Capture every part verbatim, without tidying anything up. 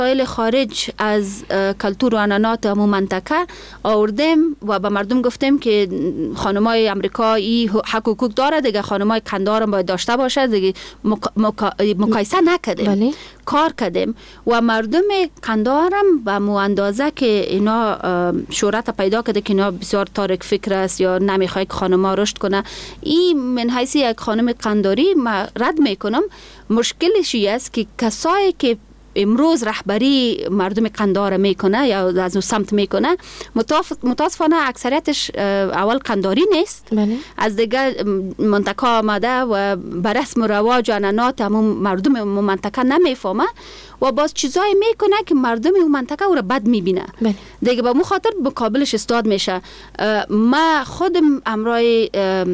مسائل خارج از کلتور و عنعنات همون منطقه آوردیم و به مردم گفتیم که خانمای امریکایی حق و حقوق داره دیگه، خانمای کندار هم باید داشته باشه دیگه. مقا... مقایسه نکردیم، بله. کار کردیم و مردم کندارم به مو اندازه که اینا شهرت پیدا کرده که اینا بسیار تارک فکر است یا نمیخواد که خانم‌ها رشد کنه. این من حیث یک خانم کنداری ما رد میکنم. مشکلش است که کسایی که امروز رهبری مردم قندار میکنه یا از اون سمت میکنه متاسفانه اکثریتش اول قنداری نیست، بله. از دیگه منطقه آمده و بر رسم و رواج و عنعنات همون مردم اون منطقه نمیفهمه و باز چیزایی میکنه که مردم اون منطقه او را بد میبینه، بله. دیگه به مو خاطر مقابلش استاد میشه. ما خودم امرای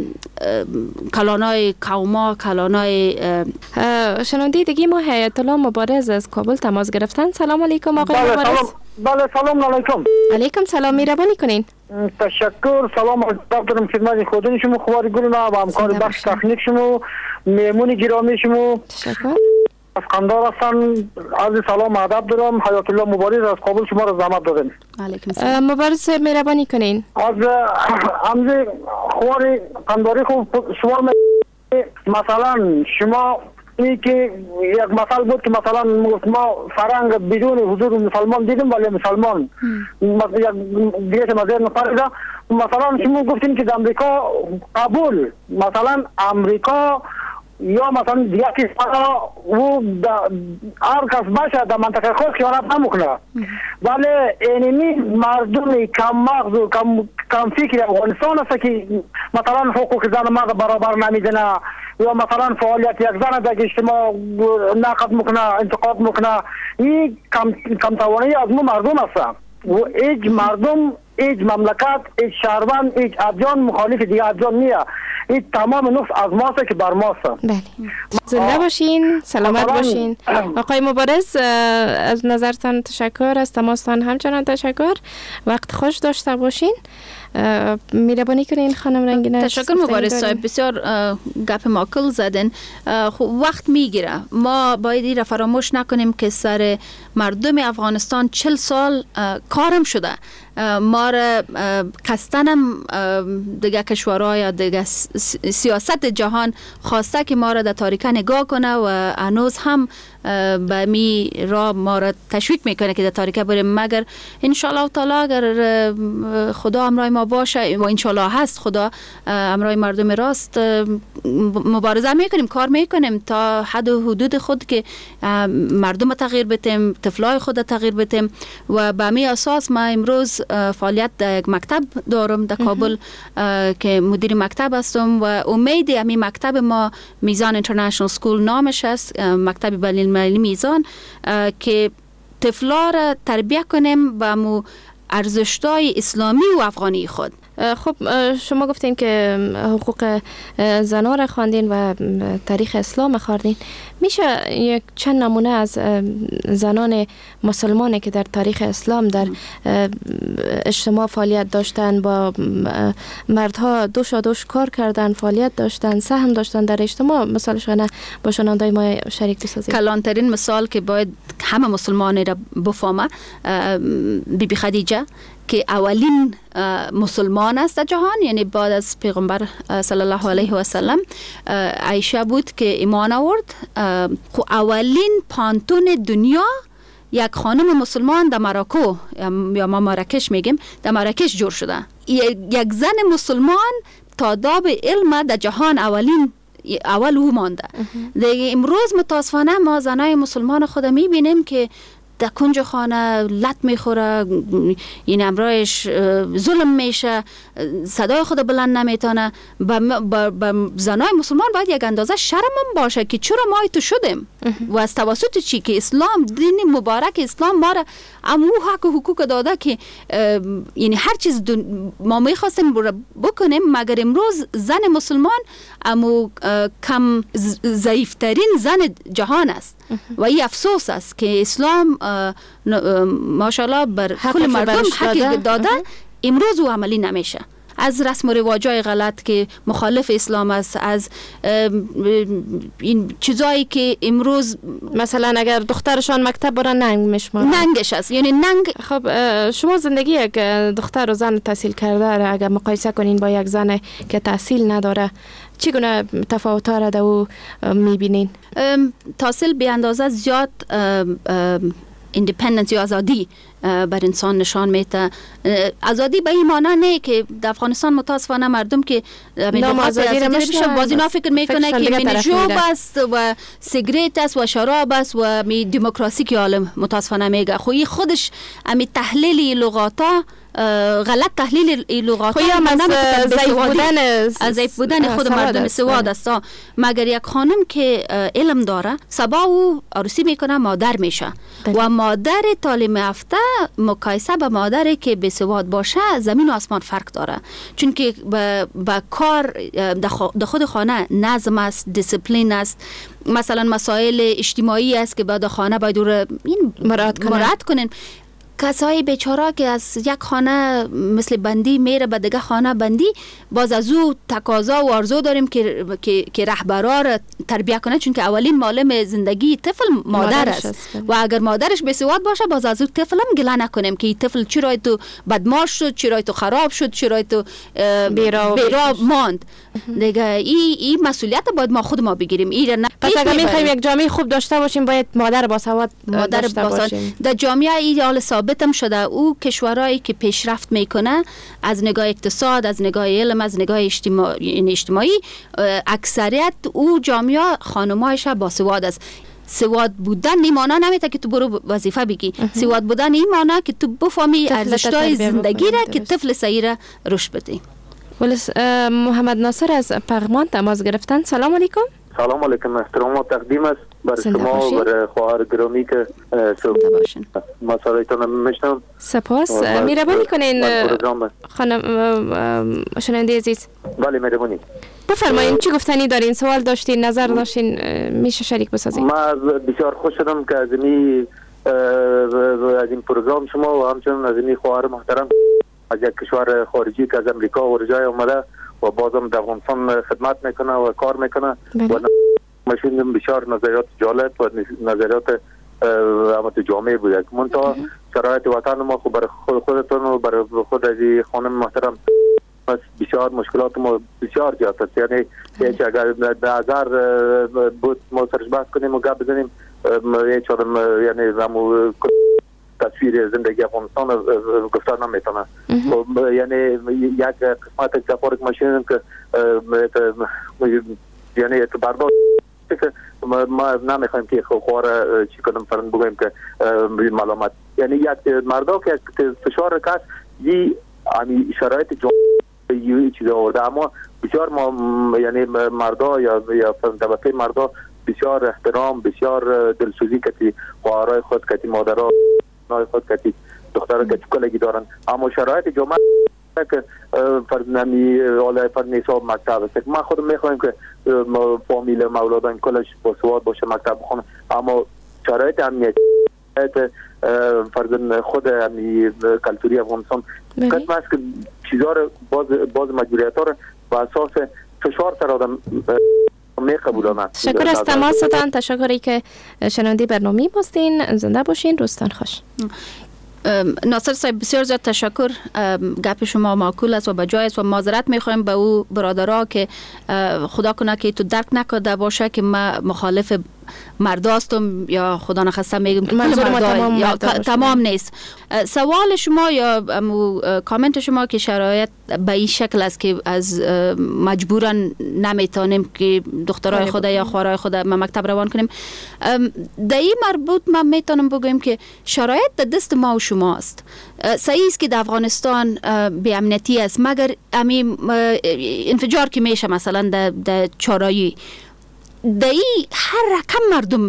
کلانای قوما کلانای شنونده دیگه ما حیات الله مبارز از کابل تماس گرفتن. سلام علیکم آقای بله مبارز. سلام. بله سلام علیکم. علیکم سلام، مهربانی کنین. تشکر. سلام دارم خدمت خودتون شما خوار گلنا و همکار بخش تکنیک شما میمون گرامی شما. تشکر. از قندار هستن. عرض سلام و ادب دارم. حیات الله مبارز از کابل شما را زحمت دادم. علیکم سلام. مبارز مهربانی کنین. از همز خوار قنداری خوب شما مثلا شما این که یک مثال بود که مثلا ما فرنگ بدون حضور مسلمان دیدیم ولی مسلمان یک دیگه مزیر نفریده. مثلا شما گفتیم که در امریکا قبول مثلا امریکا یا مثلا دیگه کشورها و هر کس باشه در منطقه خود خیانت نمیکنه، ولی اینمی مردم کم مغز و کم کم فکر افغانستان است که مثلا حقوق زن مرد برابر نمیدونه یا مثلا فعالیت یک زن در اجتماع نقد میکنه انتقاد میکنه. این کم کم توانی از مو مردم است و هیچ مردم هیچ مملکت هیچ شهروند هیچ ادیان مخالف دیگه ادیان نیه. این تمام نفس از ماست که بر ماست. بله. زنده باشین، سلامت باشین. آقای مبارز از نظرتان تشکر، از تماستان همچنان تشکر. وقت خوش داشته باشین. میربانی کنین خانم رنگینه. تشکر مبارز صاحب، بسیار گپ ماکل زدن. وقت میگیره، ما باید این را فراموش نکنیم که سر مردم افغانستان چل سال کارم شده. ما را قصدنم دیگه کشورها یا دیگه سیاست جهان خواسته که ما را در تاریکه نگاه کنه و هنوز هم به می را ما را تشویق میکنه که در تاریکه بریم، مگر انشالله تعالی اگر خدا امرای ما باشه و انشالله هست خدا امرای مردم راست مبارزه میکنیم، کار میکنیم تا حد و حدود خود که مردم تغییر بدیم، طفلای خود تغییر بدیم و به می اساس ما امروز فعالیت در یک مکتب دارم در کابل که مدیر مکتب هستم و امید همین مکتب ما میزان اینترنشنال سکول نامش است، مکتب بین المللی میزان، که طفلا را تربیت کنیم به مو ارزش‌های اسلامی و افغانی خود. خب شما گفتین که حقوق زنان را خواندین و تاریخ اسلام خواندین. میشه یک چند نمونه از زنان مسلمانه که در تاریخ اسلام در اجتماع فعالیت داشتن، با مردها دوشا دوش کار کردن، فعالیت داشتن، سهم داشتن در اجتماع، مثالش نه با شنوندای ما شریک بسازید؟ کلانترین مثال که باید همه مسلمانی را بفهمه بی بی خدیجه که اولین مسلمان است در جهان، یعنی بعد از پیغمبر صلی الله علیه و سلم عایشه بود که ایمان آورد. خو اولین پانتون دنیا یک خانم مسلمان در مراکو یا ما مراکش میگیم در مراکش جور شده. یک زن مسلمان تاداب علم در جهان اولین اول او مانده. دیگه امروز متاسفانه ما زنای مسلمان خود میبینیم که در کنج خانه لط میخوره، این امرایش ظلم میشه، صدای خود بلند نمیتونه. با زنای مسلمان باید یک اندازه شرم هم باشه که چرا ما تو شدیم و از توسط چی که اسلام دین مبارک اسلام ما را امو حق و حقوق داده که یعنی هر چیز ما میخواستیم بکنیم، مگر امروز زن مسلمان امو کم ضعیفترین زن جهان است و این افسوس است که اسلام ماشاءالله بر کل مردم حق داده، امروز او عملی نمیشه. از رسم و رواجای غلط که مخالف اسلام است، از این چیزایی که امروز مثلا اگر دخترشان مکتب برن ننگ میشمارن، ننگش است. یعنی ننگ. خب شما زندگی یک دختر و زن تحصیل کرده اگر مقایسه کنین با یک زن که تحصیل نداره، چگونه تفاوت‌ها را در او می‌بینین؟ تحصیل به اندازه زیاد ایندیپندنس یا آزادی بر انسان نشان میده. آزادی به این معنی نه که در افغانستان متاسفانه مردم که نام آزادی را میشنن، باز اینا فکر میکنه که مینی جوب است و سیگریت است و شراب است و می دموکراسی که عالم متاسفانه میگه. خو خودش امی تحلیل لغاتا غلط تحلیل لغات ها از ضعیف بودن از ضعیف بودن خود مردم سواد است. مگر یک خانم که علم داره سبا او عروسی میکنه مادر میشه و مادر تعلیم یافته مقایسه به مادری که بی سواد باشه زمین و آسمان فرق داره، چون که با کار در خود خانه نظم است، دیسپلین است، مثلا مسائل اجتماعی است که بعد خانه باید این مراعات کنن. کسای بیچاره که از یک خانه مثل بندی میره به دیگه خانه بندی، باز از او تقاضا و آرزو داریم که که, که رهبرا را تربیت کنه، چون که اولین معلم زندگی طفل مادر است. است و اگر مادرش بسواد باشه باز از او طفل هم گله نکنیم که این طفل چرا تو بدماش شد، چرا تو خراب شد، چرا تو بیرا, بیرا ماند. دیگه این ای مسئولیت باید ما خود ما بگیریم. این نه پس اگر میخوایم یک جامعه خوب داشته باشیم باید مادر باسواد داشته باشیم. در جامعه ایدئال ثابتم شده او کشورهایی که پیشرفت میکنه از نگاه اقتصاد، از نگاه علم، از نگاه اجتماعی, اجتماعی اکثریت او جامعه خانمایش باسواد است. سواد بودن این معنی نمیده که تو برو وظیفه بگی. سواد بودن این معنی که تو بفهمی ارزش‌های زندگی را که طفل صغیر رشد بدی. محمد ناصر از پغمان تماس گرفتن. سلام علیکم. سلام علیکم. احترام و تقدیم است بر شما و بر خواهر گرامی که مسائلتان میشنم. سپاس. مهربانی کنین خانم شنونده عزیز. بله مهربانی. بفرمایید چی گفتنی دارین؟ سوال داشتین، نظر داشتین، میشه شریک بسازین. من بسیار خوش شدم که از این از این پروگرام شما و همچنین از این خواهر محترم از یک کشور خارجی که از امریکا و جای اومده و بازم در افغانستان خدمت میکنه و کار میکنه و ماشین بسیار نظریات جالب و نظریات امت جامعه بوده. منتها شرایط وطن ما خود برای خودتون و برای خود از خانم محترم بسیار مشکلات ما بسیار زیاد است. یعنی هیچ اگر در نظر بود ما سرش بحث کنیم و گپ بزنیم هیچ آدم یعنی همون تصویر زندگی افغانستان گفتار نمیتونه. یعنی یک قسمت کفارک ماشین که یعنی تو برداشت که ما نمیخوایم که خواره چی کنم فرن بگویم که ملامت، یعنی یک مردا که فشار کس یی امی شرایط جامعه چیز آورده، اما بسیار ما یعنی مردا یا یا طبقه مردا بسیار احترام، بسیار دلسوزی کتی خواهرای خود کتی مادرها نای خود کتی دخترها کتی کلگی دارن، اما شرایط جامعه که فرض نمی اولای فرض نیسا مکتب است. ما خودم میخوایم که فامیل مولادان کلش با سواد باشه مکتب بخونه، اما شرایط امنیتی فرض خود امی کلتوری افغانستان قسم است که چیزها رو باز باز مجبوریت ها رو با اساس فشار سر آدم میقبولانه. تشکر از تماستان، تشکری که شنونده برنامه بستین. زنده باشین، روزتان خوش. ناصر صاحب بسیار زیاد تشکر. گپ شما معقول است و بجای است و معذرت میخوایم به او برادرها که خدا کنه که تو درک نکرده باشه که ما مخالف مرداستم یا خدا نخواسته میگم که منظور ما تمام, یا تمام نیست. سوال شما یا کامنت شما که شرایط به این شکل است که از مجبورا نمیتونیم که دخترای خود یا خواهرای خود ما مکتب روان کنیم، در این مربوط من میتونم بگویم که شرایط در دست ما و شماست. صحیح است که در افغانستان بی امنیتی است، مگر امی انفجار که میشه مثلا در چارایی دایی هر رقم مردم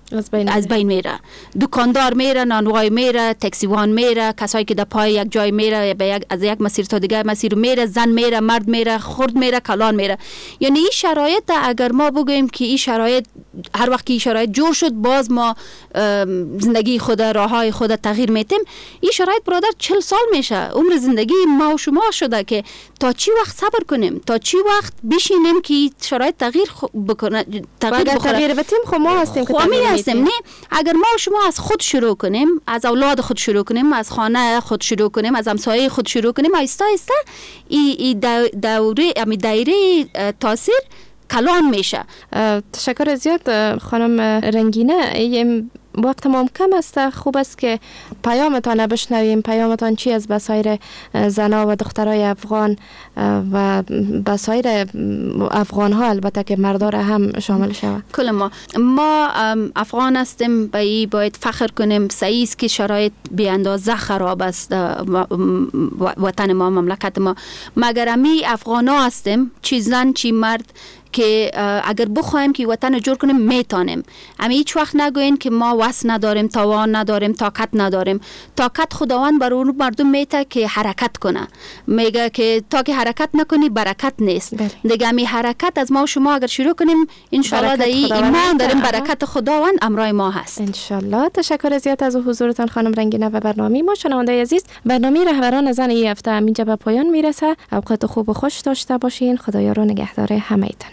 از بین, از بین میره. دکاندار میره، نانوای میره، تاکسیوان میره، کسایی که در پای یک جای میره به یک از یک مسیر تا دیگه مسیر میره، زن میره، مرد میره، خرد میره، کلان میره. یعنی این شرایط اگر ما بگوییم که این شرایط هر وقت که این شرایط جور شد باز ما زندگی خود، راههای خود تغییر میتیم، این شرایط برادر چهل سال میشه، عمر زندگی ما و شما شده که تا چی وقت صبر کنیم، تا چی وقت بشینیم که شرایط تغییر بکنه، تغییر بکنه. تغییر بتیم خب ما هستیم که تغییر هستیم. نه اگر ما و شما از خود شروع کنیم، از اولاد خود شروع کنیم، از خانه خود شروع کنیم، از همسایه خود شروع کنیم، آهسته آهسته این دوره امی دایره تاثیر کلان میشه. تشکر زیاد خانم رنگینه. وقت ما کم است، خوب است که پیامتان بشنویم. پیامتان چی از بسایر زنا و دخترای افغان و بسایر افغان ها، البته که مردار هم شامل شود؟ کل ما ما افغان هستیم، به این باید فخر کنیم. صحیح است که شرایط بی اندازه خراب است وطن ما، مملکت ما، مگر امی افغان ها هستیم، چی زن چی مرد، که اگر بخوایم که وطن جور کنیم میتونیم. اما هیچ وقت نگوین که ما وس نداریم، توان نداریم، طاقت نداریم. طاقت خداوند بر اون مردم میته که حرکت کنه. میگه که تا که حرکت نکنی برکت نیست. دیگه امی حرکت از ما و شما اگر شروع کنیم ان شاء الله در ایمان داریم برکت خداوند امرای ما هست ان شاء الله. تشکر زیاد از حضورتان خانم رنگینه و برنامه ما. شنونده عزیز، برنامه رهبران زن این هفته اینجا به پایان میرسه. اوقات خوب و خوش داشته باشین. خدایا نگهدار همه‌تان.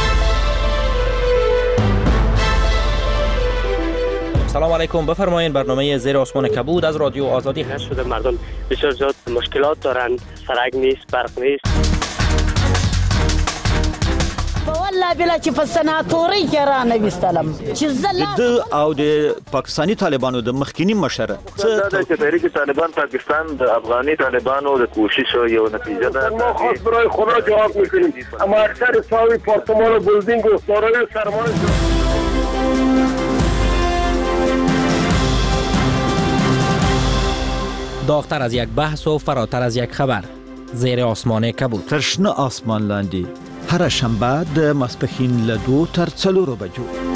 سلام علیکم، بفرمایید. برنامه زیر آسمان کبود از رادیو آزادی هست. شده مردم بسیار زیاد مشکلات دارن، سرک نیست، برق نیست. والله بلا چې په سناتوري کې را نه وستلم چې زله د او د پاکستانی طالبانو د مخکینی مشر څه د تحریک طالبان پاکستان د افغاني طالبانو د کوشش یو نتیجه ده. ما خاص برای خدا جواب میکنیم، اما اکثر ساوی پارتمان و بلدینگ و سارای سرمان داغتر از یک بحث و فراتر از یک خبر. زیر آسمان کبود. ترشنه آسمان لاندی هر شنبه د ماسپښین له دوه تر څلورو بجو